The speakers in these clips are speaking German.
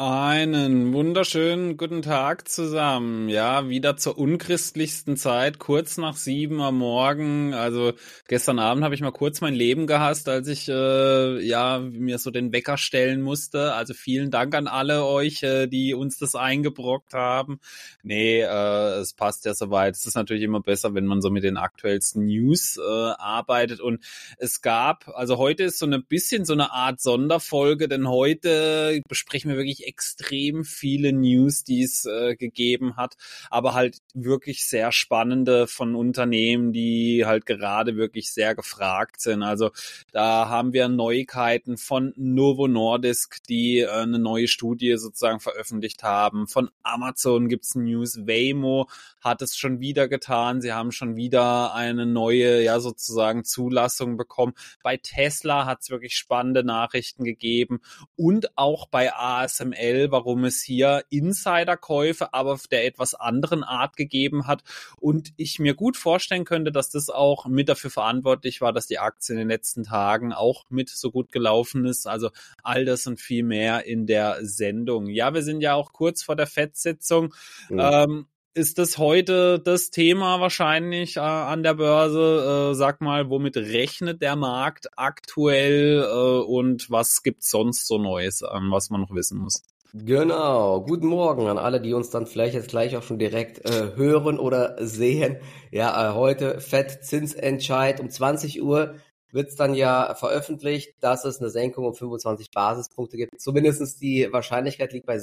Einen wunderschönen guten Tag zusammen. Ja, wieder zur unchristlichsten Zeit, kurz nach 7 am Morgen. Also gestern Abend habe ich mal kurz mein Leben gehasst, als ich mir so den Wecker stellen musste. Also vielen Dank an alle euch, die uns das eingebrockt haben. Nee, es passt ja soweit. Es ist natürlich immer besser, wenn man so mit den aktuellsten News arbeitet. Und also heute ist so ein bisschen so eine Art Sonderfolge, denn heute besprechen wir wirklich extrem viele News, die es gegeben hat, aber halt wirklich sehr spannende von Unternehmen, die halt gerade wirklich sehr gefragt sind. Also da haben wir Neuigkeiten von Novo Nordisk, die eine neue Studie sozusagen veröffentlicht haben. Von Amazon gibt's News. Waymo hat es schon wieder getan. Sie haben schon wieder eine neue, ja sozusagen Zulassung bekommen. Bei Tesla hat's wirklich spannende Nachrichten gegeben und auch bei ASML, warum es hier Insiderkäufe, aber der etwas anderen Art gegeben hat und ich mir gut vorstellen könnte, dass das auch mit dafür verantwortlich war, dass die Aktie in den letzten Tagen auch mit so gut gelaufen ist. Also all das und viel mehr in der Sendung. Ja, wir sind ja auch kurz vor der FED-Sitzung. Ist das heute das Thema wahrscheinlich an der Börse? Sag mal, womit rechnet der Markt aktuell und was gibt's sonst so Neues, was man noch wissen muss? Genau, guten Morgen an alle, die uns dann vielleicht jetzt gleich auch schon direkt hören oder sehen. Ja, heute FED-Zinsentscheid um 20 Uhr wird's dann ja veröffentlicht, dass es eine Senkung um 25 Basispunkte gibt. Zumindest die Wahrscheinlichkeit liegt bei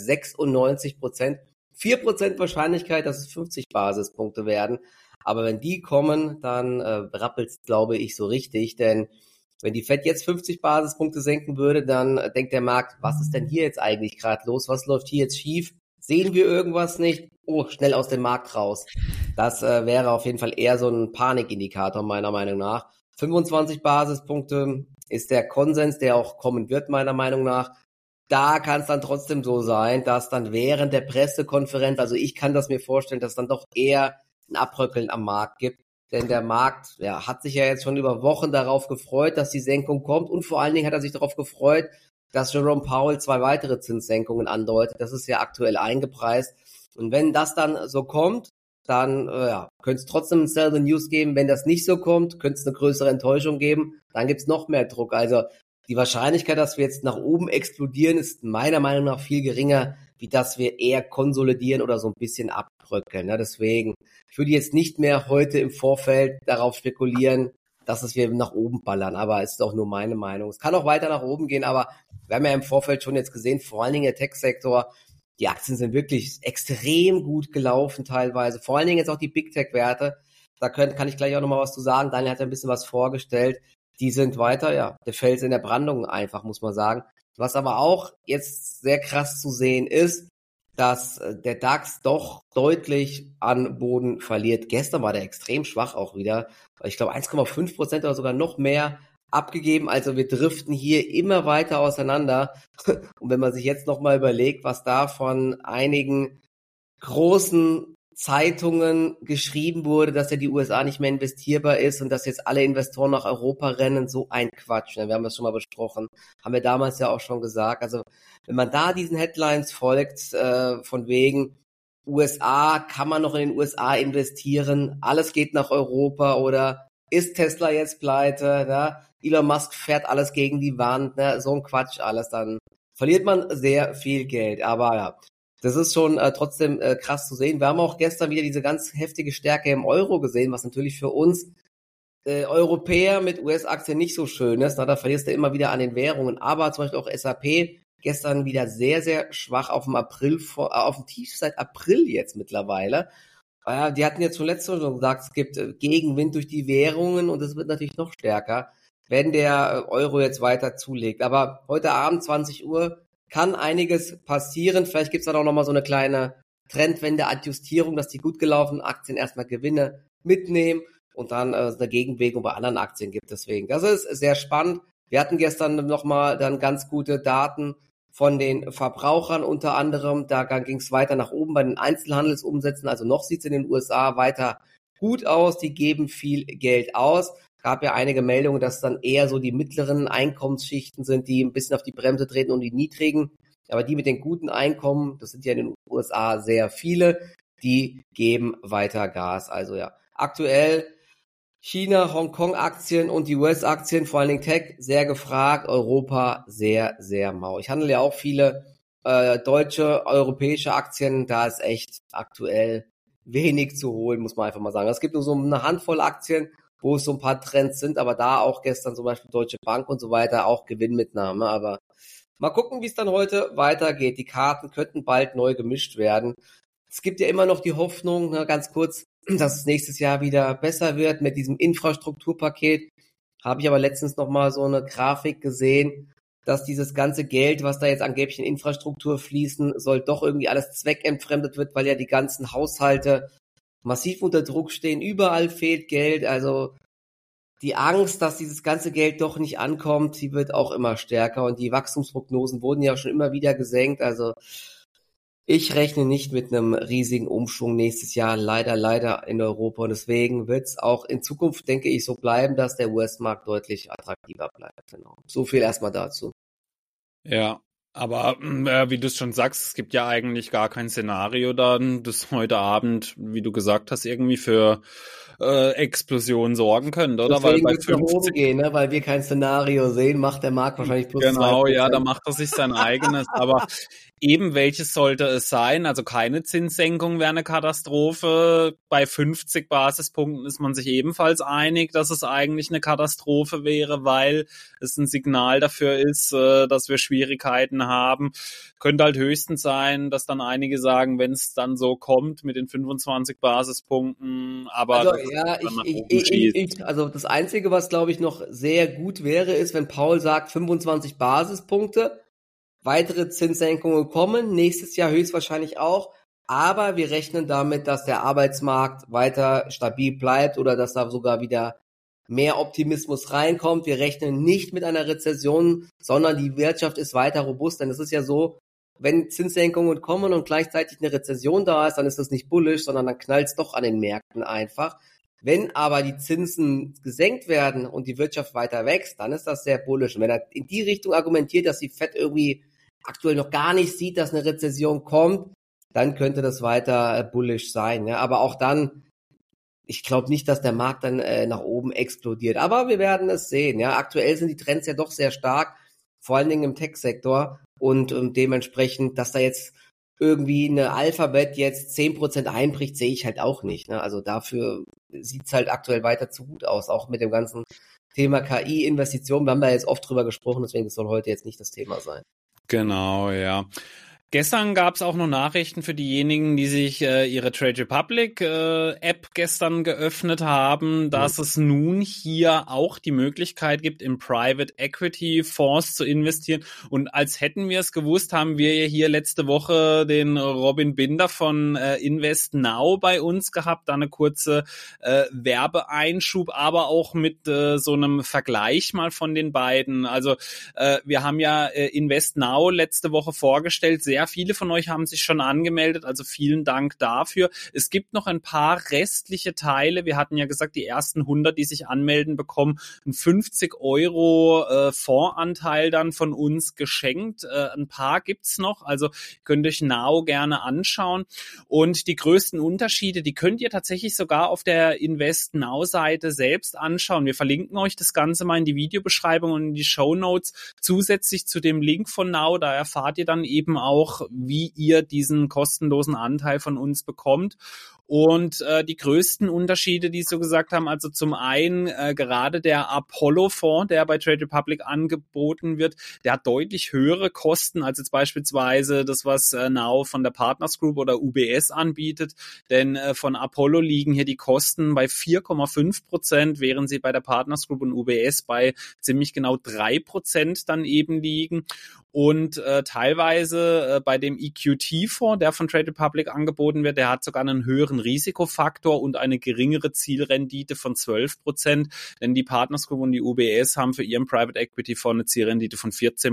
96%. 4% Wahrscheinlichkeit, dass es 50 Basispunkte werden. Aber wenn die kommen, dann rappelt's, glaube ich, so richtig, denn wenn die Fed jetzt 50 Basispunkte senken würde, dann denkt der Markt, was ist denn hier jetzt eigentlich gerade los? Was läuft hier jetzt schief? Sehen wir irgendwas nicht? Oh, schnell aus dem Markt raus. Das wäre auf jeden Fall eher so ein Panikindikator meiner Meinung nach. 25 Basispunkte ist der Konsens, der auch kommen wird, meiner Meinung nach. Da kann es dann trotzdem so sein, dass dann während der Pressekonferenz, also ich kann das mir vorstellen, dass es dann doch eher ein Abröckeln am Markt gibt. Denn der Markt hat sich ja jetzt schon über Wochen darauf gefreut, dass die Senkung kommt. Und vor allen Dingen hat er sich darauf gefreut, dass Jerome Powell 2 weitere Zinssenkungen andeutet. Das ist ja aktuell eingepreist. Und wenn das dann so kommt, dann könnte es trotzdem ein Sell the News geben. Wenn das nicht so kommt, könnte es eine größere Enttäuschung geben. Dann gibt es noch mehr Druck. Also die Wahrscheinlichkeit, dass wir jetzt nach oben explodieren, ist meiner Meinung nach viel geringer, wie dass wir eher konsolidieren oder so ein bisschen abbröckeln. Ja, deswegen, ich würde jetzt nicht mehr heute im Vorfeld darauf spekulieren, dass es wir nach oben ballern, aber es ist auch nur meine Meinung. Es kann auch weiter nach oben gehen, aber wir haben ja im Vorfeld schon jetzt gesehen, vor allen Dingen der Tech-Sektor, die Aktien sind wirklich extrem gut gelaufen teilweise, vor allen Dingen jetzt auch die Big-Tech-Werte. Da kann ich gleich auch nochmal was zu sagen. Daniel hat ja ein bisschen was vorgestellt. Die sind weiter, der Fels in der Brandung einfach, muss man sagen. Was aber auch jetzt sehr krass zu sehen ist, dass der DAX doch deutlich an Boden verliert. Gestern war der extrem schwach auch wieder. Ich glaube 1,5% oder sogar noch mehr abgegeben. Also wir driften hier immer weiter auseinander. Und wenn man sich jetzt nochmal überlegt, was da von einigen großen Zeitungen geschrieben wurde, dass ja die USA nicht mehr investierbar ist und dass jetzt alle Investoren nach Europa rennen, so ein Quatsch. Wir haben das schon mal besprochen, haben wir damals ja auch schon gesagt. Also wenn man da diesen Headlines folgt, von wegen USA, kann man noch in den USA investieren, alles geht nach Europa oder ist Tesla jetzt pleite, ne? Elon Musk fährt alles gegen die Wand, ne? So ein Quatsch alles, dann verliert man sehr viel Geld. Aber ja, das ist schon trotzdem krass zu sehen. Wir haben auch gestern wieder diese ganz heftige Stärke im Euro gesehen, was natürlich für uns Europäer mit US-Aktien nicht so schön ist. Na, da verlierst du immer wieder an den Währungen. Aber zum Beispiel auch SAP gestern wieder sehr, sehr schwach auf dem Tief seit April jetzt mittlerweile. Die hatten jetzt zuletzt schon gesagt, es gibt Gegenwind durch die Währungen und es wird natürlich noch stärker, wenn der Euro jetzt weiter zulegt. Aber heute Abend 20 Uhr kann einiges passieren. Vielleicht gibt's dann auch nochmal so eine kleine Trendwende, Adjustierung, dass die gut gelaufenen Aktien erstmal Gewinne mitnehmen und dann eine Gegenbewegung bei anderen Aktien gibt. Deswegen, das ist sehr spannend. Wir hatten gestern nochmal dann ganz gute Daten von den Verbrauchern unter anderem. Da ging's weiter nach oben bei den Einzelhandelsumsätzen. Also noch sieht's in den USA weiter gut aus. Die geben viel Geld aus. Gab ja einige Meldungen, dass dann eher so die mittleren Einkommensschichten sind, die ein bisschen auf die Bremse treten und die niedrigen Aber die mit den guten Einkommen, das sind ja in den USA sehr viele, die geben weiter Gas. Also ja, aktuell China, Hongkong-Aktien und die US-Aktien, vor allen Dingen Tech, sehr gefragt, Europa sehr, sehr mau. Ich handle ja auch viele deutsche, europäische Aktien, da ist echt aktuell wenig zu holen, muss man einfach mal sagen. Es gibt nur so eine Handvoll Aktien, wo es so ein paar Trends sind, aber da auch gestern zum Beispiel Deutsche Bank und so weiter, auch Gewinnmitnahme, aber mal gucken, wie es dann heute weitergeht. Die Karten könnten bald neu gemischt werden. Es gibt ja immer noch die Hoffnung, ganz kurz, dass es nächstes Jahr wieder besser wird mit diesem Infrastrukturpaket. Habe ich aber letztens noch mal so eine Grafik gesehen, dass dieses ganze Geld, was da jetzt angeblich in Infrastruktur fließen soll, doch irgendwie alles zweckentfremdet wird, weil ja die ganzen Haushalte massiv unter Druck stehen. Überall fehlt Geld. Also die Angst, dass dieses ganze Geld doch nicht ankommt, die wird auch immer stärker. Und die Wachstumsprognosen wurden ja schon immer wieder gesenkt. Also ich rechne nicht mit einem riesigen Umschwung nächstes Jahr, leider in Europa. Und deswegen wird es auch in Zukunft, denke ich, so bleiben, dass der US-Markt deutlich attraktiver bleibt. Genau. So viel erstmal dazu. Ja, aber wie du es schon sagst, es gibt ja eigentlich gar kein Szenario dann, das heute Abend, wie du gesagt hast, irgendwie für Explosion sorgen könnte, oder? Deswegen Weil bei wird es nach oben gehen, ne? Weil wir kein Szenario sehen, macht der Markt wahrscheinlich plus 2%. Genau, ja, da macht er sich sein eigenes. Aber eben welches sollte es sein? Also keine Zinssenkung wäre eine Katastrophe. Bei 50 Basispunkten ist man sich ebenfalls einig, dass es eigentlich eine Katastrophe wäre, weil es ein Signal dafür ist, dass wir Schwierigkeiten haben. Könnte halt höchstens sein, dass dann einige sagen, wenn es dann so kommt mit den 25 Basispunkten, aber Also das ja, dann nach oben schießt. also das Einzige, was glaube ich noch sehr gut wäre, ist, wenn Paul sagt 25 Basispunkte, weitere Zinssenkungen kommen, nächstes Jahr höchstwahrscheinlich auch, aber wir rechnen damit, dass der Arbeitsmarkt weiter stabil bleibt oder dass da sogar wieder mehr Optimismus reinkommt. Wir rechnen nicht mit einer Rezession, sondern die Wirtschaft ist weiter robust, denn es ist ja so, wenn Zinssenkungen kommen und gleichzeitig eine Rezession da ist, dann ist das nicht bullish, sondern dann knallt es doch an den Märkten einfach. Wenn aber die Zinsen gesenkt werden und die Wirtschaft weiter wächst, dann ist das sehr bullish. Und wenn er in die Richtung argumentiert, dass die Fed irgendwie aktuell noch gar nicht sieht, dass eine Rezession kommt, dann könnte das weiter bullish sein. Ja? Aber auch dann, ich glaube nicht, dass der Markt dann nach oben explodiert. Aber wir werden es sehen. Ja? Aktuell sind die Trends ja doch sehr stark, vor allen Dingen im Tech-Sektor. Und dementsprechend, dass da jetzt irgendwie eine Alphabet jetzt 10% einbricht, sehe ich halt auch nicht. Ne? Also dafür sieht's halt aktuell weiter zu gut aus, auch mit dem ganzen Thema KI-Investitionen. Wir haben da jetzt oft drüber gesprochen, deswegen das soll heute jetzt nicht das Thema sein. Genau, ja. Gestern gab es auch noch Nachrichten für diejenigen, die sich ihre Trade Republic App gestern geöffnet haben, dass es nun hier auch die Möglichkeit gibt, in Private Equity Fonds zu investieren. Und als hätten wir es gewusst, haben wir ja hier letzte Woche den Robin Binder von Invest Now bei uns gehabt, da eine kurze Werbeeinschub, aber auch mit so einem Vergleich mal von den beiden. Also wir haben ja Invest Now letzte Woche vorgestellt, sehr viele von euch haben sich schon angemeldet, also vielen Dank dafür. Es gibt noch ein paar restliche Teile. Wir hatten ja gesagt, die ersten 100, die sich anmelden, bekommen einen 50 € Fondsanteil dann von uns geschenkt. Ein paar gibt's noch, also könnt ihr euch Now gerne anschauen. Und die größten Unterschiede, die könnt ihr tatsächlich sogar auf der Invest Now Seite selbst anschauen. Wir verlinken euch das Ganze mal in die Videobeschreibung und in die Shownotes zusätzlich zu dem Link von Now. Da erfahrt ihr dann eben auch, wie ihr diesen kostenlosen Anteil von uns bekommt. Und die größten Unterschiede, die so gesagt haben, also zum einen gerade der Apollo-Fonds, der bei Trade Republic angeboten wird, der hat deutlich höhere Kosten als jetzt beispielsweise das, was Now von der Partners Group oder UBS anbietet. Denn von Apollo liegen hier die Kosten bei 4,5%, während sie bei der Partners Group und UBS bei ziemlich genau 3% dann eben liegen. Und teilweise bei dem EQT-Fonds, der von Trade Republic angeboten wird, der hat sogar einen höheren hohen Risikofaktor und eine geringere Zielrendite von 12%, denn die Partners Group und die UBS haben für ihren Private Equity Fonds eine Zielrendite von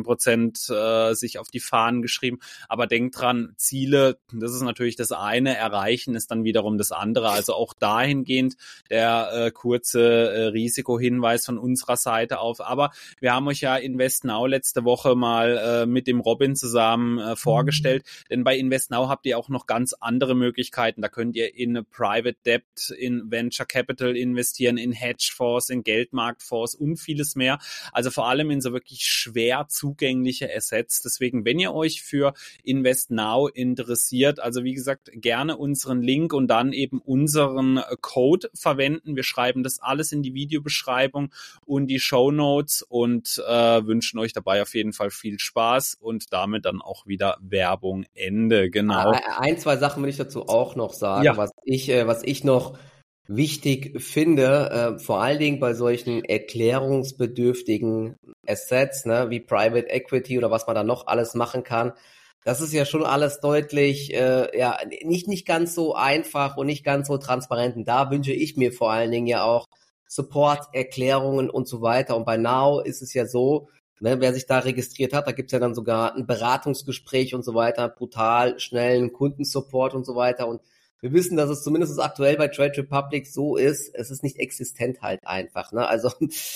14% sich auf die Fahnen geschrieben. Aber denkt dran, Ziele, das ist natürlich das eine, erreichen ist dann wiederum das andere. Also auch dahingehend der kurze Risikohinweis von unserer Seite auf. Aber wir haben euch ja InvestNow letzte Woche mal mit dem Robin zusammen vorgestellt, denn bei InvestNow habt ihr auch noch ganz andere Möglichkeiten. Da könnt ihr in Private Debt, in Venture Capital investieren, in Hedgefonds, in Geldmarktfonds und vieles mehr. Also vor allem in so wirklich schwer zugängliche Assets. Deswegen, wenn ihr euch für InvestNow interessiert, also wie gesagt, gerne unseren Link und dann eben unseren Code verwenden. Wir schreiben das alles in die Videobeschreibung und die Shownotes und wünschen euch dabei auf jeden Fall viel Spaß und damit dann auch wieder Werbung Ende. Genau. Ein, zwei Sachen will ich dazu auch noch sagen, Ja. was ich noch wichtig finde, vor allen Dingen bei solchen erklärungsbedürftigen Assets, ne, wie Private Equity oder was man da noch alles machen kann. Das ist ja schon alles deutlich, nicht ganz so einfach und nicht ganz so transparent. Und da wünsche ich mir vor allen Dingen ja auch Support, Erklärungen und so weiter. Und bei Now ist es ja so, ne, wer sich da registriert hat, da gibt's ja dann sogar ein Beratungsgespräch und so weiter, brutal schnellen Kundensupport und so weiter. Und wir wissen, dass es zumindest aktuell bei Trade Republic so ist, es ist nicht existent halt einfach. Ne? Also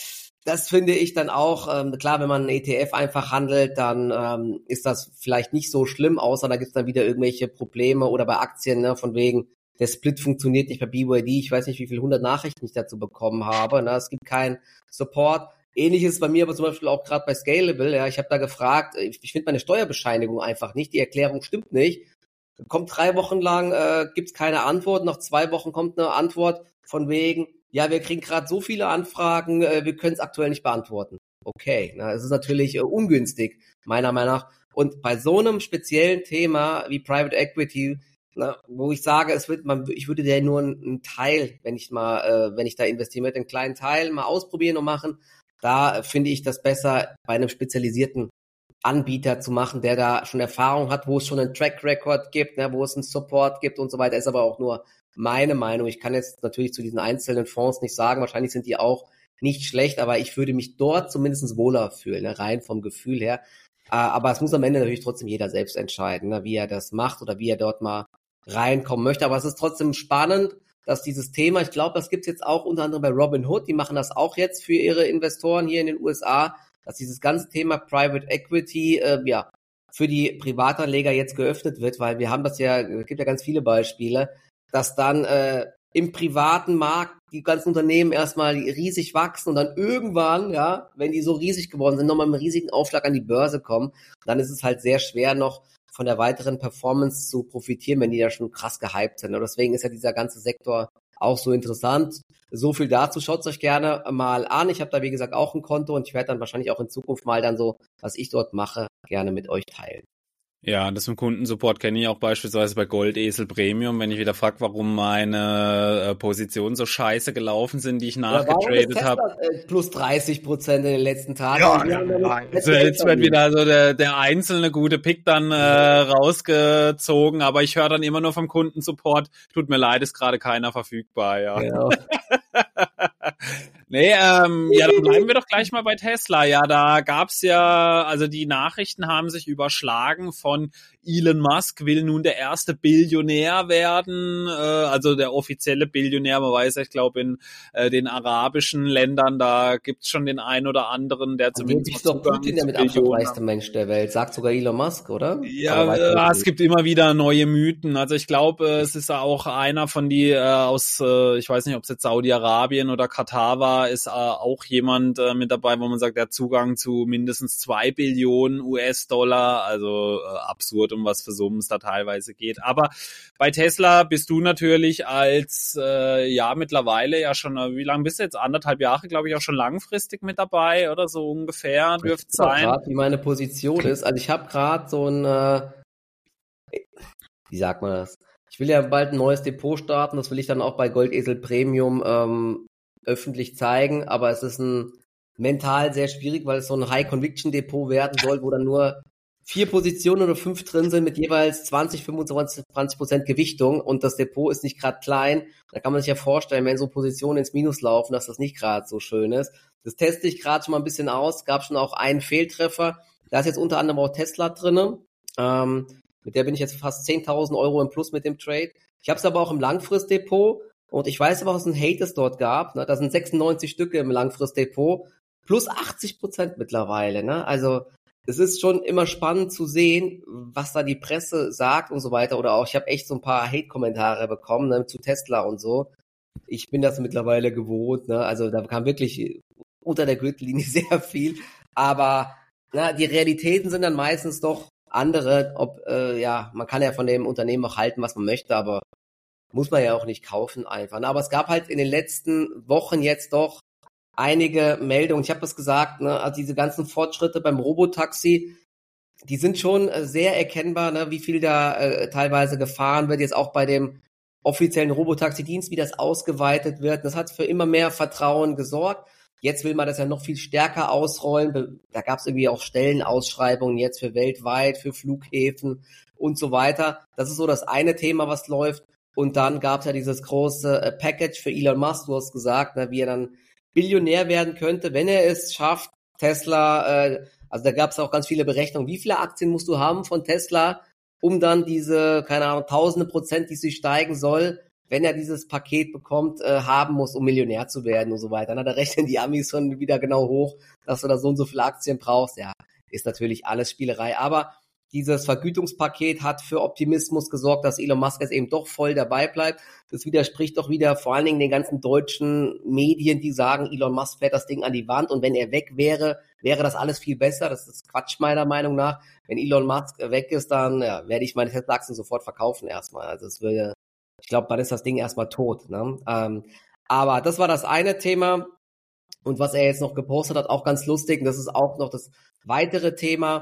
das finde ich dann auch, klar, wenn man einen ETF einfach handelt, dann ist das vielleicht nicht so schlimm, außer da gibt's dann wieder irgendwelche Probleme oder bei Aktien, ne, von wegen, der Split funktioniert nicht bei BYD, ich weiß nicht, wie viele 100 Nachrichten ich dazu bekommen habe, ne? Es gibt keinen Support. Ähnliches bei mir aber zum Beispiel auch gerade bei Scalable, ja, ich habe da gefragt, ich finde meine Steuerbescheinigung einfach nicht, die Erklärung stimmt nicht. Kommt 3 Wochen lang, gibt's keine Antwort, nach 2 Wochen kommt eine Antwort von wegen, ja, wir kriegen gerade so viele Anfragen, wir können es aktuell nicht beantworten. Okay, na, es ist natürlich ungünstig, meiner Meinung nach. Und bei so einem speziellen Thema wie Private Equity, na, wo ich sage, ich würde dir nur einen Teil, wenn ich da investieren möchte, einen kleinen Teil mal ausprobieren und machen, da finde ich das besser bei einem spezialisierten Anbieter zu machen, der da schon Erfahrung hat, wo es schon einen Track Record gibt, ne, wo es einen Support gibt und so weiter, ist aber auch nur meine Meinung. Ich kann jetzt natürlich zu diesen einzelnen Fonds nicht sagen, wahrscheinlich sind die auch nicht schlecht, aber ich würde mich dort zumindest wohler fühlen, ne, rein vom Gefühl her. Aber es muss am Ende natürlich trotzdem jeder selbst entscheiden, ne, wie er das macht oder wie er dort mal reinkommen möchte. Aber es ist trotzdem spannend, dass dieses Thema, ich glaube, das gibt's jetzt auch unter anderem bei Robinhood, die machen das auch jetzt für ihre Investoren hier in den USA, dass dieses ganze Thema Private Equity für die Privatanleger jetzt geöffnet wird, weil wir haben das ja, es gibt ja ganz viele Beispiele, dass dann im privaten Markt die ganzen Unternehmen erstmal riesig wachsen und dann irgendwann, ja, wenn die so riesig geworden sind, nochmal mit einem riesigen Aufschlag an die Börse kommen, dann ist es halt sehr schwer noch von der weiteren Performance zu profitieren, wenn die da schon krass gehypt sind. Und deswegen ist ja dieser ganze Sektor auch so interessant. So viel dazu. Schaut es euch gerne mal an. Ich habe da, wie gesagt, auch ein Konto und ich werde dann wahrscheinlich auch in Zukunft mal dann so, was ich dort mache, gerne mit euch teilen. Ja, das im Kundensupport kenne ich auch beispielsweise bei Goldesel Premium, wenn ich wieder frage, warum meine Positionen so scheiße gelaufen sind, die ich nachgetradet habe. Plus 30% in den letzten Tagen. Ja, also jetzt wird wieder so der einzelne gute Pick dann rausgezogen, aber ich höre dann immer nur vom Kundensupport, tut mir leid, ist gerade keiner verfügbar, ja. Genau. Nee, dann bleiben wir doch gleich mal bei Tesla. Ja, da gab's ja, also die Nachrichten haben sich überschlagen von Elon Musk will nun der erste Billionär werden, also der offizielle Billionär. Man weiß ja, ich glaube in den arabischen Ländern, da gibt's schon den einen oder anderen, der zumindest ist doch Putin der mit Abstand reichste Mensch der Welt, sagt sogar Elon Musk, oder? Ja, es gibt immer wieder neue Mythen. Also ich glaube, es ist auch einer von die aus, ich weiß nicht, ob es jetzt Saudi-Arabien oder Katar war, ist auch jemand mit dabei, wo man sagt, der hat Zugang zu mindestens 2 Billionen US-Dollar, also absurd, um was für Summen es da teilweise geht. Aber bei Tesla bist du natürlich als, mittlerweile ja schon, wie lange bist du jetzt? 1,5 Jahre, glaube ich, auch schon langfristig mit dabei oder so ungefähr, dürfte es sein. Grad, wie meine Position ist. Also ich habe gerade so ein, wie sagt man das? Ich will ja bald ein neues Depot starten, das will ich dann auch bei Goldesel Premium öffentlich zeigen, aber es ist mental sehr schwierig, weil es so ein High-Conviction-Depot werden soll, wo dann nur 4 Positionen oder 5 drin sind mit jeweils 20% Gewichtung und das Depot ist nicht gerade klein, da kann man sich ja vorstellen, wenn so Positionen ins Minus laufen, dass das nicht gerade so schön ist. Das teste ich gerade schon mal ein bisschen aus, gab schon auch einen Fehltreffer, da ist jetzt unter anderem auch Tesla drinne, mit der bin ich jetzt fast 10.000 Euro im Plus mit dem Trade. Ich habe es aber auch im Langfristdepot und ich weiß aber, was ein Hate es dort gab, ne? Da sind 96 Stücke im Langfristdepot, plus 80% mittlerweile, ne? Also es ist schon immer spannend zu sehen, was da die Presse sagt und so weiter. Oder auch, ich habe echt so ein paar Hate-Kommentare bekommen, ne, zu Tesla und so. Ich bin das mittlerweile gewohnt, ne? Also da kam wirklich unter der Gürtellinie sehr viel. Aber die Realitäten sind dann meistens doch andere. Man kann ja von dem Unternehmen auch halten, was man möchte, aber muss man ja auch nicht kaufen einfach. Aber es gab halt in den letzten Wochen jetzt doch einige Meldungen. Ich habe das gesagt, ne, also diese ganzen Fortschritte beim Robotaxi, die sind schon sehr erkennbar, ne, wie viel da teilweise gefahren wird, jetzt auch bei dem offiziellen Robotaxi-Dienst, wie das ausgeweitet wird. Das hat für immer mehr Vertrauen gesorgt. Jetzt will man das ja noch viel stärker ausrollen. Da gab es irgendwie auch Stellenausschreibungen jetzt für weltweit, für Flughäfen und so weiter. Das ist so das eine Thema, was läuft. Und dann gab es ja dieses große Package für Elon Musk, du hast gesagt, ne, wie er dann Billionär werden könnte, wenn er es schafft, Tesla, also da gab es auch ganz viele Berechnungen, wie viele Aktien musst du haben von Tesla, um dann diese, keine Ahnung, tausende Prozent, die sie steigen soll, wenn er dieses Paket bekommt, haben muss, um Millionär zu werden und so weiter. Na, da rechnen die Amis schon wieder genau hoch, dass du da so und so viele Aktien brauchst. Ja, ist natürlich alles Spielerei, aber dieses Vergütungspaket hat für Optimismus gesorgt, dass Elon Musk jetzt eben doch voll dabei bleibt. Das widerspricht doch wieder vor allen Dingen den ganzen deutschen Medien, die sagen, Elon Musk fährt das Ding an die Wand und wenn er weg wäre, wäre das alles viel besser. Das ist Quatsch meiner Meinung nach. Wenn Elon Musk weg ist, dann werde ich meine Tesla-Aktien sofort verkaufen erstmal. Also ich glaube, dann ist das Ding erstmal tot. Ne? Aber das war das eine Thema. Und was er jetzt noch gepostet hat, auch ganz lustig, und das ist auch noch das weitere Thema.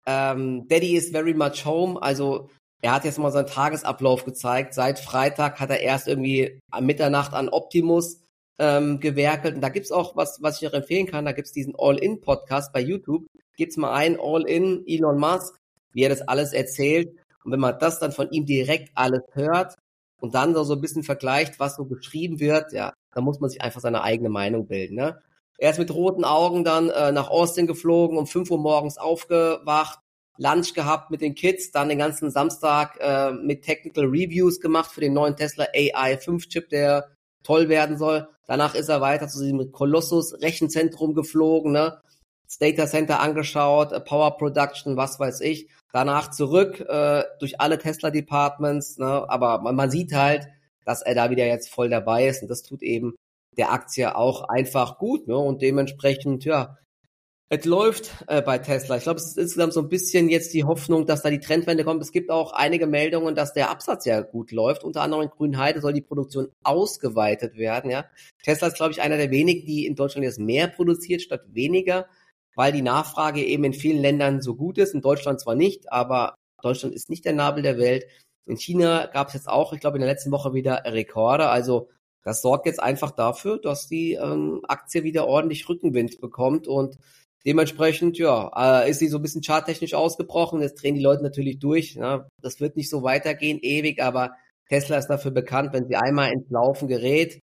Daddy is very much home, also er hat jetzt mal seinen Tagesablauf gezeigt. Seit Freitag hat er erst irgendwie am Mitternacht an Optimus gewerkelt. Und da gibt's auch was ich noch empfehlen kann. Da gibt's diesen All-In-Podcast bei YouTube. Gibt's mal ein All-In Elon Musk, wie er das alles erzählt. Und wenn man das dann von ihm direkt alles hört und dann so ein bisschen vergleicht, was so geschrieben wird, ja, dann muss man sich einfach seine eigene Meinung bilden, ne? Er ist mit roten Augen dann nach Austin geflogen, um 5 Uhr morgens aufgewacht, Lunch gehabt mit den Kids, dann den ganzen Samstag mit Technical Reviews gemacht für den neuen Tesla AI 5 Chip, der toll werden soll. Danach ist er weiter zu diesem Colossus Rechenzentrum geflogen, ne? Das Data Center angeschaut, Power Production, was weiß ich. Danach zurück durch alle Tesla Departments, ne? Aber man sieht halt, dass er da wieder jetzt voll dabei ist und das tut eben der Aktie auch einfach gut, ne? Und dementsprechend, ja, es läuft bei Tesla. Ich glaube, es ist insgesamt so ein bisschen jetzt die Hoffnung, dass da die Trendwende kommt. Es gibt auch einige Meldungen, dass der Absatz ja gut läuft. Unter anderem in Grünheide soll die Produktion ausgeweitet werden, ja. Tesla ist, glaube ich, einer der wenigen, die in Deutschland jetzt mehr produziert statt weniger, weil die Nachfrage eben in vielen Ländern so gut ist. In Deutschland zwar nicht, aber Deutschland ist nicht der Nabel der Welt. In China gab es jetzt auch, ich glaube, in der letzten Woche wieder Rekorde. Also das sorgt jetzt einfach dafür, dass die Aktie wieder ordentlich Rückenwind bekommt und dementsprechend, ja, ist sie so ein bisschen charttechnisch ausgebrochen. Jetzt drehen die Leute natürlich durch. Ne? Das wird nicht so weitergehen ewig, aber Tesla ist dafür bekannt, wenn sie einmal ins Laufen gerät,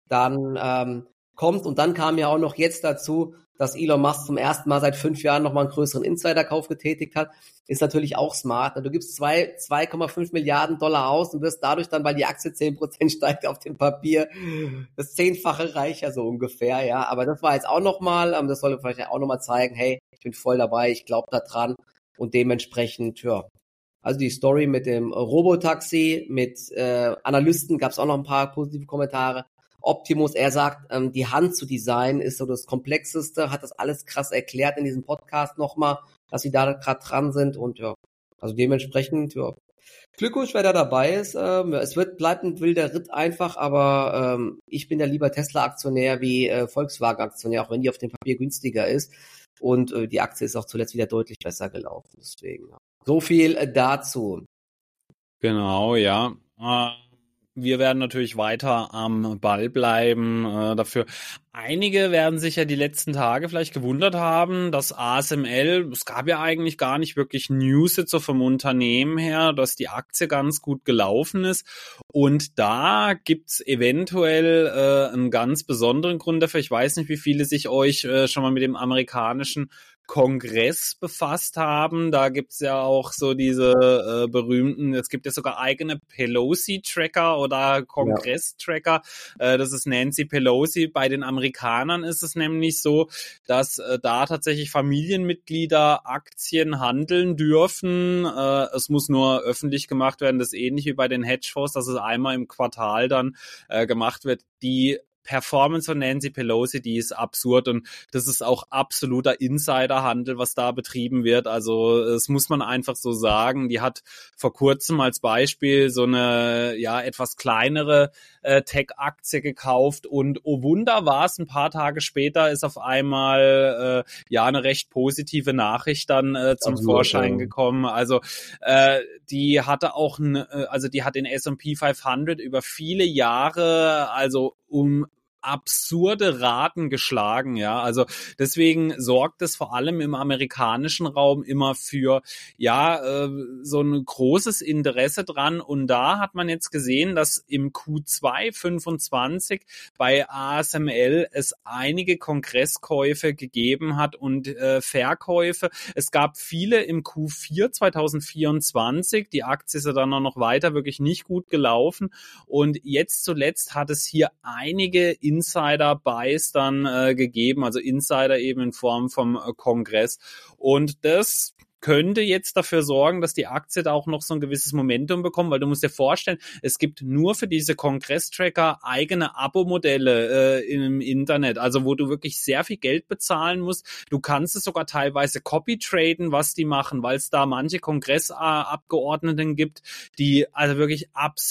dann kommt. Und dann kam ja auch noch jetzt dazu, dass Elon Musk zum ersten Mal seit 5 Jahren nochmal einen größeren Insiderkauf getätigt hat. Ist natürlich auch smart. Du gibst 2,5 Milliarden Dollar aus und wirst dadurch dann, weil die Aktie 10% steigt auf dem Papier, das 10-fache reicher so ungefähr, ja. Aber das war jetzt auch nochmal, das soll vielleicht auch nochmal zeigen, hey, ich bin voll dabei, ich glaube da dran und dementsprechend, ja. Also die Story mit dem Robotaxi, mit Analysten gab es auch noch ein paar positive Kommentare. Optimus, er sagt, die Hand zu designen ist so das Komplexeste, hat das alles krass erklärt in diesem Podcast nochmal, dass sie da gerade dran sind und ja, also dementsprechend, ja, Glückwunsch, wer da dabei ist. Bleibt ein wilder Ritt einfach, aber ich bin ja lieber Tesla-Aktionär wie Volkswagen-Aktionär, auch wenn die auf dem Papier günstiger ist und die Aktie ist auch zuletzt wieder deutlich besser gelaufen, deswegen, ja. So viel dazu. Genau, ja. wir werden natürlich weiter am Ball bleiben dafür. Einige werden sich ja die letzten Tage vielleicht gewundert haben, dass ASML, es gab ja eigentlich gar nicht wirklich News jetzt so vom Unternehmen her, dass die Aktie ganz gut gelaufen ist. Und da gibt's eventuell einen ganz besonderen Grund dafür. Ich weiß nicht, wie viele sich euch schon mal mit dem amerikanischen Kongress befasst haben. Da gibt's ja auch so diese berühmten, es gibt ja sogar eigene Pelosi-Tracker oder Kongress-Tracker. Das ist Nancy Pelosi. Bei den Amerikanern ist es nämlich so, dass da tatsächlich Familienmitglieder Aktien handeln dürfen. Es muss nur öffentlich gemacht werden. Das ist ähnlich wie bei den Hedgefonds, dass es einmal im Quartal dann gemacht wird. Die Performance von Nancy Pelosi, die ist absurd und das ist auch absoluter Insiderhandel, was da betrieben wird. Also das muss man einfach so sagen. Die hat vor kurzem als Beispiel so eine etwas kleinere Tech-Aktie gekauft und oh Wunder war es, ein paar Tage später ist auf einmal eine recht positive Nachricht dann zum Vorschein gekommen. Also die hatte auch die hat den S&P 500 über viele Jahre also um absurde Raten geschlagen, ja. Also deswegen sorgt es vor allem im amerikanischen Raum immer für so ein großes Interesse dran. Und da hat man jetzt gesehen, dass im Q2 25 bei ASML es einige Kongresskäufe gegeben hat und Verkäufe. Es gab viele im Q4 2024. Die Aktie ist ja dann noch weiter wirklich nicht gut gelaufen. Und jetzt zuletzt hat es hier einige Insider-Buys dann gegeben, also Insider eben in Form vom Kongress. Und das könnte jetzt dafür sorgen, dass die Aktie da auch noch so ein gewisses Momentum bekommt, weil du musst dir vorstellen, es gibt nur für diese Kongress-Tracker eigene Abo-Modelle im Internet, also wo du wirklich sehr viel Geld bezahlen musst. Du kannst es sogar teilweise copy-traden, was die machen, weil es da manche Kongressabgeordneten gibt, die also wirklich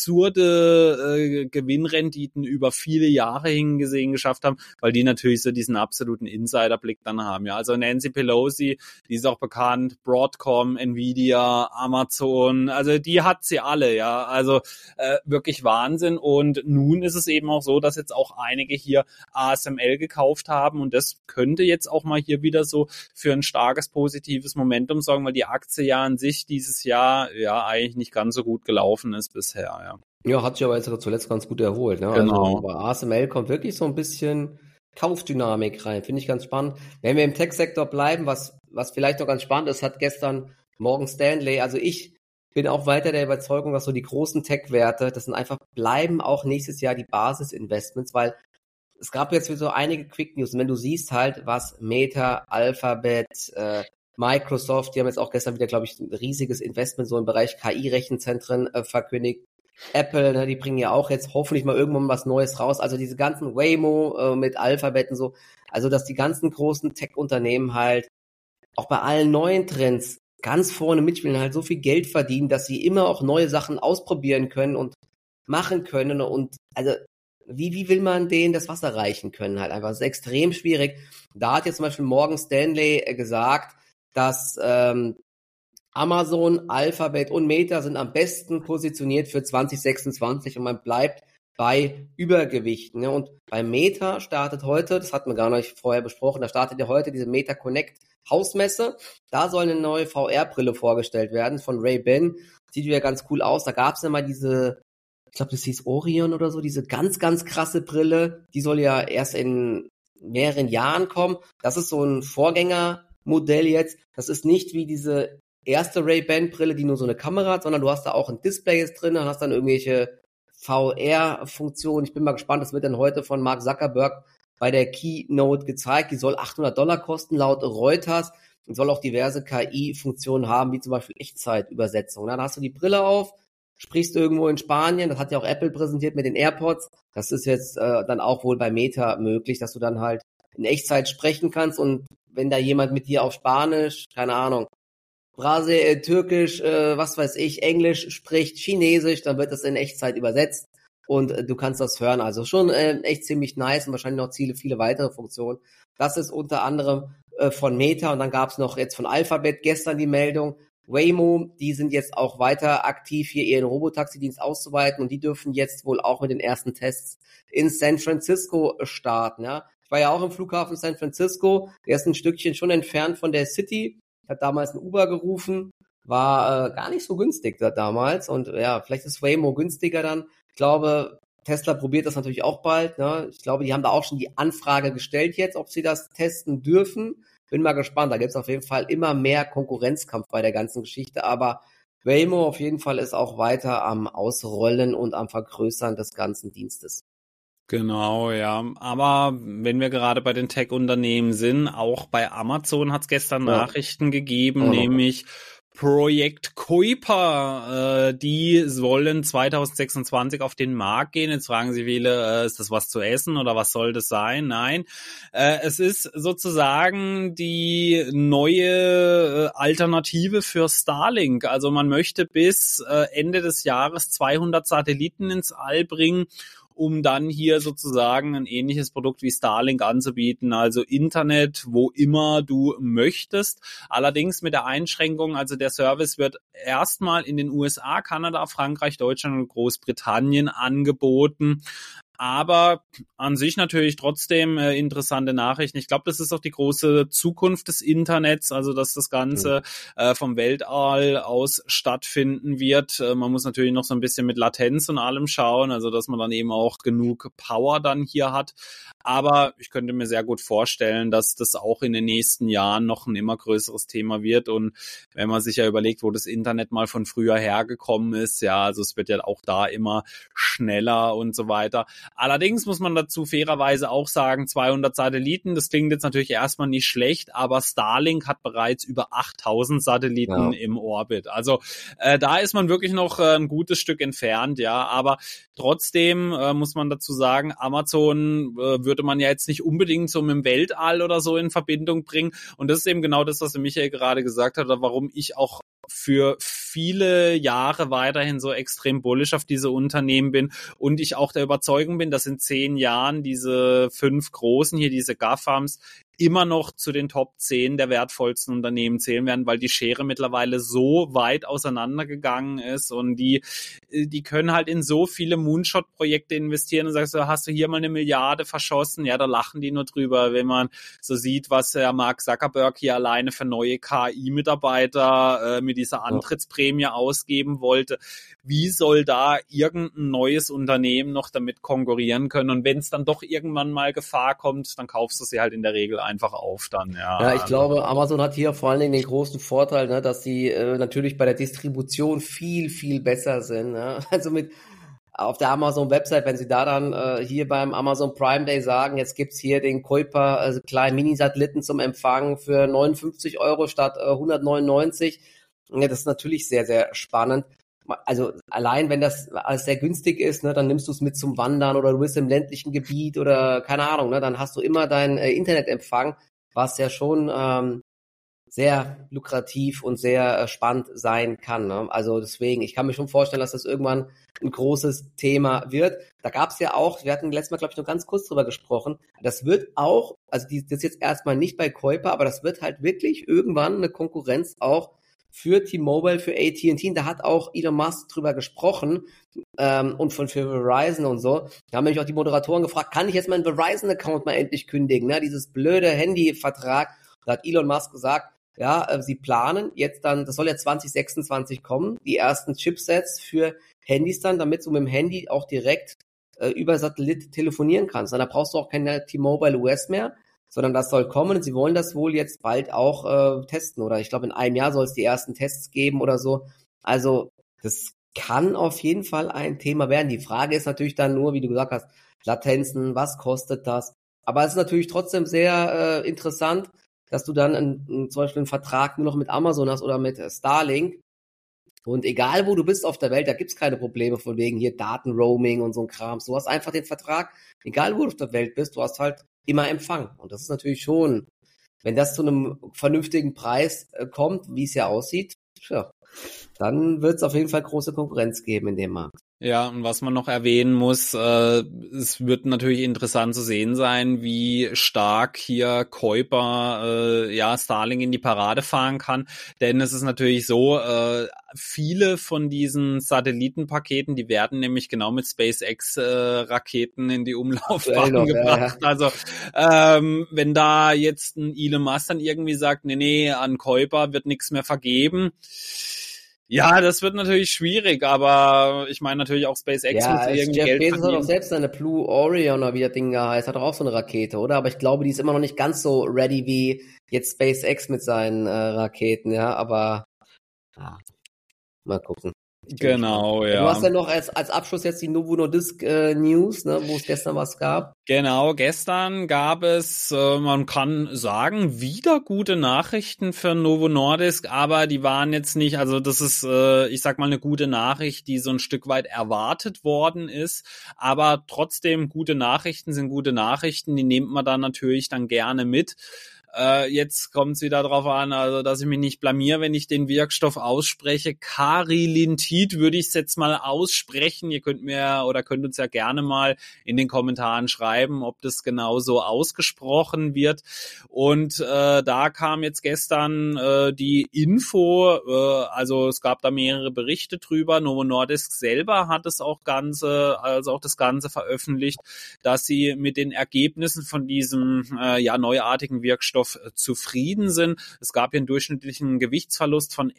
absurde Gewinnrenditen über viele Jahre hingesehen geschafft haben, weil die natürlich so diesen absoluten Insiderblick dann haben. Ja, also Nancy Pelosi, die ist auch bekannt, Broadcom, Nvidia, Amazon, also die hat sie alle, ja, also wirklich Wahnsinn. Und nun ist es eben auch so, dass jetzt auch einige hier ASML gekauft haben und das könnte jetzt auch mal hier wieder so für ein starkes positives Momentum sorgen, weil die Aktie ja an sich dieses Jahr eigentlich nicht ganz so gut gelaufen ist bisher, ja. Ja, hat sich aber jetzt zuletzt ganz gut erholt, ne? Genau. Also bei ASML kommt wirklich so ein bisschen Kaufdynamik rein, finde ich ganz spannend. Wenn wir im Tech-Sektor bleiben, was vielleicht noch ganz spannend ist, hat gestern Morgan Stanley, also ich bin auch weiter der Überzeugung, dass so die großen Tech-Werte, das sind einfach, bleiben auch nächstes Jahr die Basis-Investments, weil es gab jetzt so einige Quick-News und wenn du siehst halt, was Meta, Alphabet, Microsoft, die haben jetzt auch gestern wieder, glaube ich, ein riesiges Investment so im Bereich KI-Rechenzentren verkündigt. Apple, ne, die bringen ja auch jetzt hoffentlich mal irgendwann was Neues raus. Also diese ganzen Waymo mit Alphabet und so. Also dass die ganzen großen Tech-Unternehmen halt auch bei allen neuen Trends ganz vorne mitspielen, halt so viel Geld verdienen, dass sie immer auch neue Sachen ausprobieren können und machen können. Und also wie will man denen das Wasser reichen können halt einfach? Das ist extrem schwierig. Da hat jetzt zum Beispiel Morgan Stanley gesagt, dass Amazon, Alphabet und Meta sind am besten positioniert für 2026 und man bleibt bei Übergewichten. Ne? Und bei Meta startet heute, das hatten wir gar nicht vorher besprochen, da startet ja heute diese Meta Connect Hausmesse. Da soll eine neue VR-Brille vorgestellt werden von Ray-Ban. Sieht wieder ganz cool aus. Da gab es ja mal diese, ich glaube, das hieß Orion oder so, diese ganz, ganz krasse Brille. Die soll ja erst in mehreren Jahren kommen. Das ist so ein Vorgängermodell jetzt. Das ist nicht wie diese erste Ray-Ban-Brille, die nur so eine Kamera hat, sondern du hast da auch ein Display jetzt drin, hast dann irgendwelche VR-Funktionen. Ich bin mal gespannt, das wird dann heute von Mark Zuckerberg bei der Keynote gezeigt. Die soll $800 kosten, laut Reuters, und soll auch diverse KI-Funktionen haben, wie zum Beispiel Echtzeitübersetzung. Dann hast du die Brille auf, sprichst irgendwo in Spanien, das hat ja auch Apple präsentiert mit den AirPods. Das ist jetzt dann auch wohl bei Meta möglich, dass du dann halt in Echtzeit sprechen kannst und wenn da jemand mit dir auf Spanisch, keine Ahnung, Türkisch, was weiß ich, Englisch spricht, Chinesisch, dann wird das in Echtzeit übersetzt und du kannst das hören. Also schon echt ziemlich nice und wahrscheinlich noch viele weitere Funktionen. Das ist unter anderem von Meta und dann gab es noch jetzt von Alphabet gestern die Meldung, Waymo, die sind jetzt auch weiter aktiv, hier ihren Robotaxi-Dienst auszuweiten und die dürfen jetzt wohl auch mit den ersten Tests in San Francisco starten, ja. Ich war ja auch im Flughafen San Francisco, der ist ein Stückchen schon entfernt von der City, hat damals ein Uber gerufen, war gar nicht so günstig da damals und ja, vielleicht ist Waymo günstiger dann. Ich glaube, Tesla probiert das natürlich auch bald, ne? Ich glaube, die haben da auch schon die Anfrage gestellt jetzt, ob sie das testen dürfen. Bin mal gespannt, da gibt's auf jeden Fall immer mehr Konkurrenzkampf bei der ganzen Geschichte, aber Waymo auf jeden Fall ist auch weiter am Ausrollen und am Vergrößern des ganzen Dienstes. Genau, ja. Aber wenn wir gerade bei den Tech-Unternehmen sind, auch bei Amazon hat es gestern Nachrichten gegeben, nämlich Projekt Kuiper, die sollen 2026 auf den Markt gehen. Jetzt fragen Sie viele, ist das was zu essen oder was soll das sein? Nein, es ist sozusagen die neue Alternative für Starlink. Also man möchte bis Ende des Jahres 200 Satelliten ins All bringen, um dann hier sozusagen ein ähnliches Produkt wie Starlink anzubieten, also Internet, wo immer du möchtest. Allerdings mit der Einschränkung, also der Service wird erstmal in den USA, Kanada, Frankreich, Deutschland und Großbritannien angeboten. Aber an sich natürlich trotzdem interessante Nachrichten. Ich glaube, das ist auch die große Zukunft des Internets, also dass das Ganze vom Weltall aus stattfinden wird. Man muss natürlich noch so ein bisschen mit Latenz und allem schauen, also dass man dann eben auch genug Power dann hier hat. Aber ich könnte mir sehr gut vorstellen, dass das auch in den nächsten Jahren noch ein immer größeres Thema wird. Und wenn man sich ja überlegt, wo das Internet mal von früher hergekommen ist, ja, also es wird ja auch da immer schneller und so weiter. Allerdings muss man dazu fairerweise auch sagen, 200 Satelliten, das klingt jetzt natürlich erstmal nicht schlecht, aber Starlink hat bereits über 8000 Satelliten im Orbit. Also da ist man wirklich noch ein gutes Stück entfernt, ja, aber trotzdem muss man dazu sagen, Amazon würde man ja jetzt nicht unbedingt so mit dem Weltall oder so in Verbindung bringen und das ist eben genau das, was der Michael gerade gesagt hat, oder warum ich auch für viele Jahre weiterhin so extrem bullish auf diese Unternehmen bin und ich auch der Überzeugung bin, dass in 10 Jahren diese 5 großen hier, diese GAFAMs, immer noch zu den Top 10 der wertvollsten Unternehmen zählen werden, weil die Schere mittlerweile so weit auseinandergegangen ist und die können halt in so viele Moonshot-Projekte investieren und sagst du, hast du hier mal 1 Milliarde verschossen? Ja, da lachen die nur drüber, wenn man so sieht, was der Mark Zuckerberg hier alleine für neue KI-Mitarbeiter mit dieser Antrittsprämie ausgeben wollte. Wie soll da irgendein neues Unternehmen noch damit konkurrieren können? Und wenn es dann doch irgendwann mal Gefahr kommt, dann kaufst du sie halt in der Regel einfach auf dann. Ja, ich glaube, Amazon hat hier vor allen Dingen den großen Vorteil, ne, dass sie natürlich bei der Distribution viel, viel besser sind. Ne? Also auf der Amazon-Website, wenn sie da dann hier beim Amazon Prime Day sagen, jetzt gibt's hier den Kuiper, also kleinen Mini-Satelliten zum Empfang für 59 € statt 199. Ja, das ist natürlich sehr, sehr spannend. Also allein, wenn das alles sehr günstig ist, ne, dann nimmst du es mit zum Wandern oder du bist im ländlichen Gebiet oder keine Ahnung, ne, dann hast du immer deinen Internetempfang, was ja schon sehr lukrativ und sehr spannend sein kann. Ne? Also deswegen, ich kann mir schon vorstellen, dass das irgendwann ein großes Thema wird. Da gab es ja auch, wir hatten letztes Mal, glaube ich, noch ganz kurz drüber gesprochen, das wird auch, also das ist jetzt erstmal nicht bei Kuiper, aber das wird halt wirklich irgendwann eine Konkurrenz auch für T-Mobile, für AT&T, da hat auch Elon Musk drüber gesprochen und für Verizon und so. Da haben nämlich auch die Moderatoren gefragt, kann ich jetzt meinen Verizon-Account mal endlich kündigen, ne? Dieses blöde Handy-Vertrag. Da hat Elon Musk gesagt, ja, sie planen jetzt dann, das soll ja 2026 kommen, die ersten Chipsets für Handys dann, damit du mit dem Handy auch direkt über Satellit telefonieren kannst. Und da brauchst du auch keine T-Mobile US mehr, sondern das soll kommen und sie wollen das wohl jetzt bald auch testen oder ich glaube in einem Jahr soll es die ersten Tests geben oder so. Also das kann auf jeden Fall ein Thema werden. Die Frage ist natürlich dann nur, wie du gesagt hast, Latenzen, was kostet das? Aber es ist natürlich trotzdem sehr interessant, dass du dann zum Beispiel einen Vertrag nur noch mit Amazon hast oder mit Starlink. Und egal, wo du bist auf der Welt, da gibt's keine Probleme von wegen hier Datenroaming und so ein Kram. Du hast einfach den Vertrag, egal wo du auf der Welt bist, du hast halt immer Empfang. Und das ist natürlich schon, wenn das zu einem vernünftigen Preis kommt, wie es ja aussieht, ja, dann wird es auf jeden Fall große Konkurrenz geben in dem Markt. Ja, und was man noch erwähnen muss, es wird natürlich interessant zu sehen sein, wie stark hier Kuiper Starlink in die Parade fahren kann, denn es ist natürlich so, viele von diesen Satellitenpaketen, die werden nämlich genau mit SpaceX Raketen in die Umlaufbahn noch, gebracht. ja. Also wenn da jetzt ein Elon Musk dann irgendwie sagt, nee, an Kuiper wird nichts mehr vergeben. Ja, das wird natürlich schwierig, aber ich meine natürlich auch SpaceX muss irgendwie Jeff Geld Bezos hat verdienen. auch selbst seine Blue Origin oder wie das Ding da heißt, hat doch auch so eine Rakete, oder? Aber ich glaube, die ist immer noch nicht ganz so ready wie jetzt SpaceX mit seinen Raketen, ja, aber mal gucken. Genau, ja. Du hast ja noch als Abschluss jetzt die Novo Nordisk News, ne, wo es gestern was gab. Genau, gestern gab es, man kann sagen, wieder gute Nachrichten für Novo Nordisk, aber die waren jetzt nicht, also das ist, ich sag mal, eine gute Nachricht, die so ein Stück weit erwartet worden ist, aber trotzdem gute Nachrichten sind gute Nachrichten, die nimmt man dann natürlich dann gerne mit. Jetzt kommt es wieder drauf an, also dass ich mich nicht blamier, wenn ich den Wirkstoff ausspreche. Carilintid würde ich es jetzt mal aussprechen. Ihr könnt uns ja gerne mal in den Kommentaren schreiben, ob das genau so ausgesprochen wird. Und da kam jetzt gestern die Info, also es gab da mehrere Berichte drüber. Novo Nordisk selber hat es auch das Ganze veröffentlicht, dass sie mit den Ergebnissen von diesem neuartigen Wirkstoff zufrieden sind. Es gab hier einen durchschnittlichen Gewichtsverlust von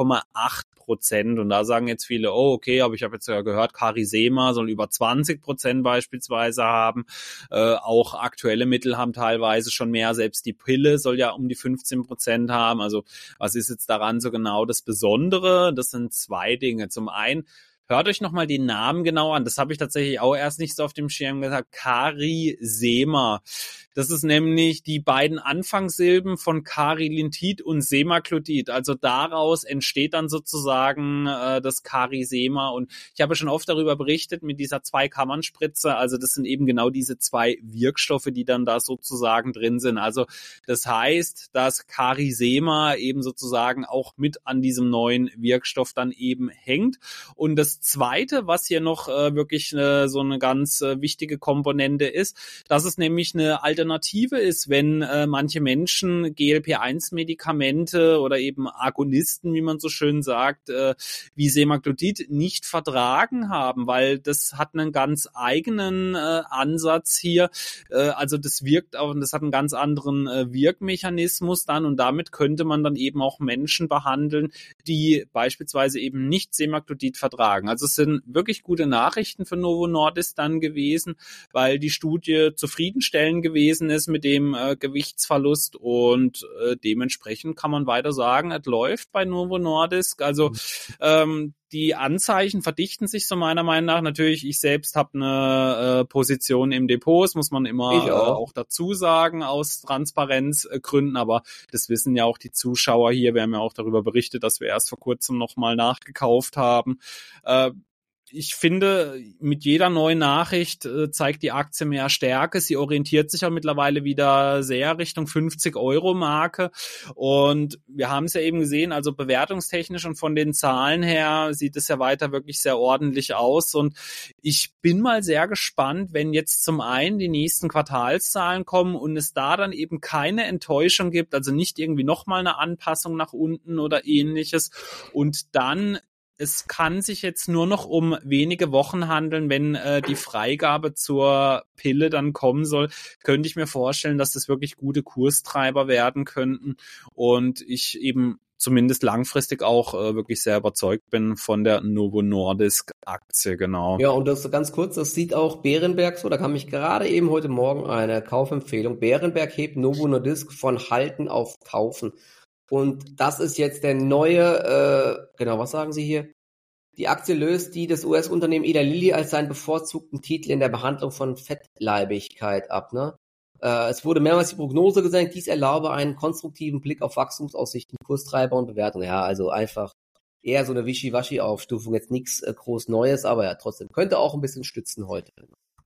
11,8%. Und da sagen jetzt viele, oh okay, aber ich habe jetzt ja gehört, Carisema soll über 20% beispielsweise haben. Auch aktuelle Mittel haben teilweise schon mehr. Selbst die Pille soll ja um die 15% haben. Also was ist jetzt daran so genau das Besondere? Das sind zwei Dinge. Zum einen, hört euch nochmal den Namen genau an. Das habe ich tatsächlich auch erst nicht so auf dem Schirm gesagt. Carisema. Das ist nämlich die beiden Anfangssilben von Carilintid und Semaglutid. Also daraus entsteht dann sozusagen das Carisema. Und ich habe schon oft darüber berichtet mit dieser Zwei-Kammern-Spritze. Also das sind eben genau diese zwei Wirkstoffe, die dann da sozusagen drin sind. Also das heißt, dass Carisema eben sozusagen auch mit an diesem neuen Wirkstoff dann eben hängt. Und das Zweite, was hier noch wirklich so eine ganz wichtige Komponente ist, dass es nämlich eine Alternative ist, wenn manche Menschen GLP-1-Medikamente oder eben Agonisten, wie man so schön sagt, wie Semaglutid nicht vertragen haben, weil das hat einen ganz eigenen Ansatz hier. Also das wirkt auch und das hat einen ganz anderen Wirkmechanismus dann und damit könnte man dann eben auch Menschen behandeln, die beispielsweise eben nicht Semaglutid vertragen. Also es sind wirklich gute Nachrichten für Novo Nordisk dann gewesen, weil die Studie zufriedenstellend gewesen ist mit dem Gewichtsverlust und dementsprechend kann man weiter sagen, es läuft bei Novo Nordisk. Also die Anzeichen verdichten sich so meiner Meinung nach. Natürlich, ich selbst habe eine Position im Depot, das muss man immer auch dazu sagen, aus Transparenzgründen, aber das wissen ja auch die Zuschauer hier. Wir haben ja auch darüber berichtet, dass wir erst vor kurzem nochmal nachgekauft haben. Ich finde, mit jeder neuen Nachricht zeigt die Aktie mehr Stärke. Sie orientiert sich auch mittlerweile wieder sehr Richtung 50-Euro-Marke. Und wir haben es ja eben gesehen, also bewertungstechnisch und von den Zahlen her sieht es ja weiter wirklich sehr ordentlich aus. Und ich bin mal sehr gespannt, wenn jetzt zum einen die nächsten Quartalszahlen kommen und es da dann eben keine Enttäuschung gibt, also nicht irgendwie nochmal eine Anpassung nach unten oder ähnliches. Und dann es kann sich jetzt nur noch um wenige Wochen handeln, wenn die Freigabe zur Pille dann kommen soll, könnte ich mir vorstellen, dass das wirklich gute Kurstreiber werden könnten und ich eben zumindest langfristig auch wirklich sehr überzeugt bin von der Novo Nordisk Aktie, genau. Ja, und das ganz kurz, das sieht auch Berenberg so, da kam ich gerade eben heute Morgen eine Kaufempfehlung. Berenberg hebt Novo Nordisk von Halten auf Kaufen. Und das ist jetzt der neue, was sagen Sie hier? Die Aktie löst die des US-Unternehmen Eli Lilly als seinen bevorzugten Titel in der Behandlung von Fettleibigkeit ab. Ne? Es wurde mehrmals die Prognose gesenkt, dies erlaube einen konstruktiven Blick auf Wachstumsaussichten, Kurstreiber und Bewertung. Ja, also einfach eher so eine Wischiwaschi-Aufstufung, jetzt nichts groß Neues, aber ja, trotzdem könnte auch ein bisschen stützen heute.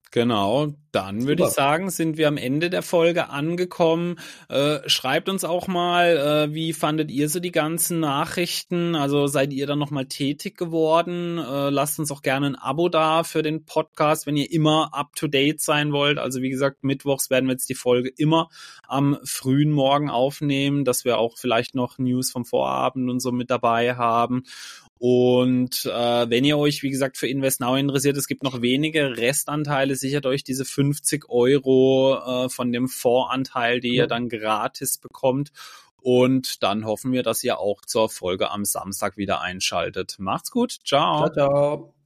Genau, dann würde ich Super. sagen, sind wir am Ende der Folge angekommen. Schreibt uns auch mal, wie fandet ihr so die ganzen Nachrichten? Also seid ihr dann nochmal tätig geworden? Lasst uns auch gerne ein Abo da für den Podcast, wenn ihr immer up-to-date sein wollt. Also wie gesagt, mittwochs werden wir jetzt die Folge immer am frühen Morgen aufnehmen, dass wir auch vielleicht noch News vom Vorabend und so mit dabei haben. Und wenn ihr euch, wie gesagt, für InvestNow interessiert, es gibt noch wenige Restanteile, sichert euch diese 50 Euro von dem Fondsanteil, die ihr dann gratis bekommt. Und dann hoffen wir, dass ihr auch zur Folge am Samstag wieder einschaltet. Macht's gut, ciao. Ciao, ciao.